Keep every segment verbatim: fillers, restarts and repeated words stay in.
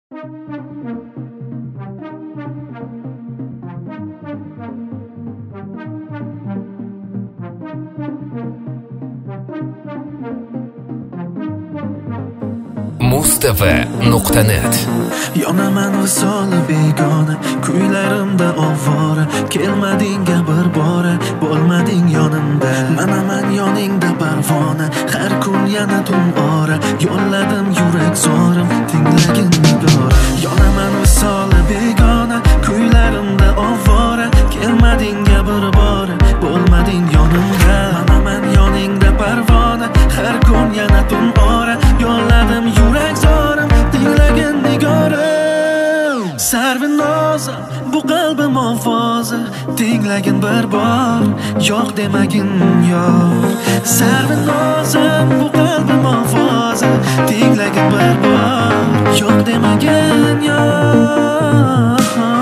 Mustafa nuqta net. Yonaman visoli begona, kuylarimda ovora. Kelmadingga bir bora, bo'lmading yonimda. Manaman yoningda parvona, har kun yana tun ora. Yo'lladim yurak zorim, tinglagin nigora. Yonaman visoli begona, kuylarimda ovora. Kelmadingga bir bora, bo'lmading yonimda. Manaman yoningda parvona, har kun yana tun ora. Yo'lladim yurak zorim, tinglagin nigora. Sarvi nozim, bu qalbim ovozi, tinglagin bir bor, yo'q demagin yo'q. Sarvi nozim, bu qalbim ovozi, tinglagin bir bor, yo'q demagin yo'q.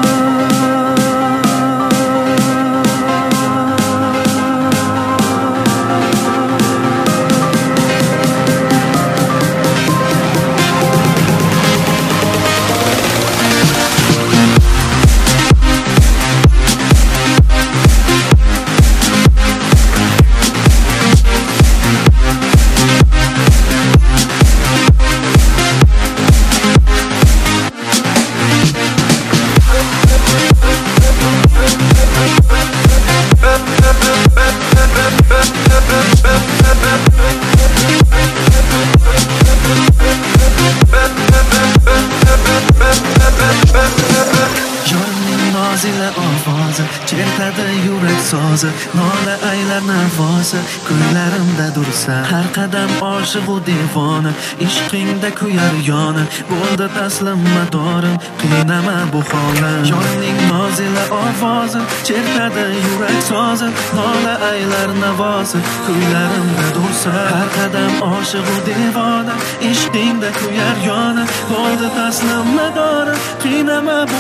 Nozila ovozi, chertadi yurak sozi, nola aylar navosi, kuylarimda dursa. Har qadam oshiq u devona, ishqingda kuyar yoni, bo'ldi taslim madorim, qiynama bu holim. Yoning nozila ovozi, chertadi yurak sozi, nola aylar navosi, kuylarimda dursa. Har qadam oshiq u devona, ishqingda kuyar yoni, bo'ldi taslim madorim, qiynama bu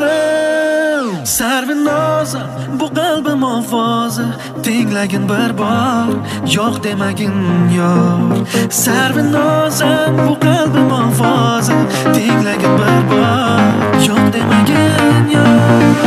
holim. Sarvi nozim, bu qalbim ovozi, tinglagin bir bor, yo'q demagin yo'q. Sarvi nozim, bu qalbim ovozi, tinglagin bir bor, yo'q demagin yo'q.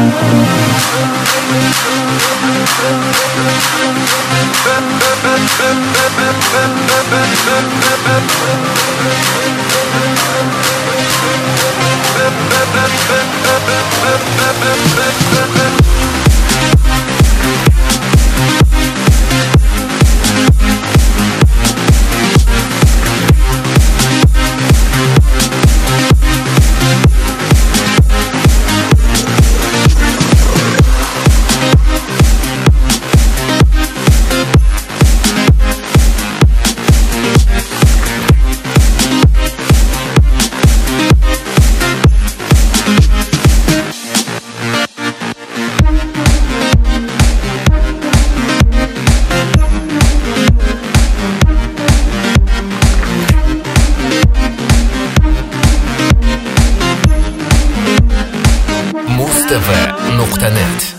Mustafa nuqta net.